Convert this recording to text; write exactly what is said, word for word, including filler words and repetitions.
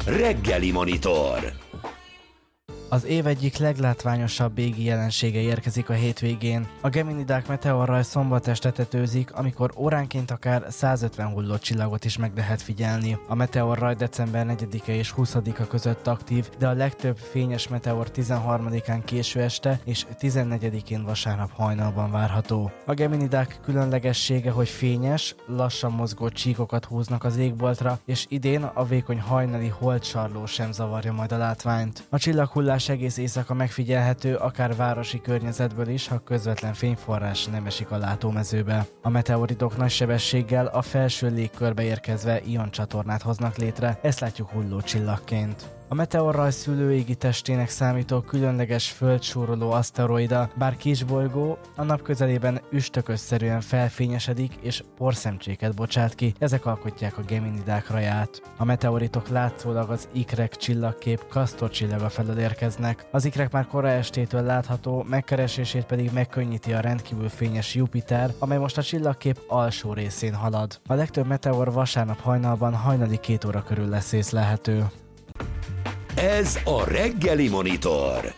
Reggeli Monitor. Az év egyik leglátványosabb égi jelensége érkezik a hétvégén. A Geminidák meteorraj szombat este tetőzik, amikor óránként akár százötven hullócsillagot is meg lehet figyelni. A meteorraj december negyedike és huszadika között aktív, de a legtöbb fényes meteor tizenharmadikán késő este és tizennegyedikén vasárnap hajnalban várható. A Geminidák különlegessége, hogy fényes, lassan mozgó csíkokat húznak az égboltra, és idén a vékony hajnali holdsarló sem zavarja majd a látványt. A csillaghullás egész éjszaka megfigyelhető, akár városi környezetből is, ha közvetlen fényforrás nem esik a látómezőbe. A meteoritok nagy sebességgel a felső légkörbe érkezve ioncsatornát hoznak létre, ezt látjuk hullócsillagként. A meteorraj szülőégi testének számító különleges földsúroló aszteroida, bár kisbolygó, a nap közelében üstökösszerűen felfényesedik és porszemcséket bocsát ki, ezek alkotják a Geminidák raját. A meteoritok látszólag az ikrek csillagkép Castor csillaga felől érkeznek. Az ikrek már kora estétől látható, megkeresését pedig megkönnyíti a rendkívül fényes Jupiter, amely most a csillagkép alsó részén halad. A legtöbb meteor vasárnap hajnalban hajnali két óra körül lesz észlelhető. Ez a Reggeli Monitor.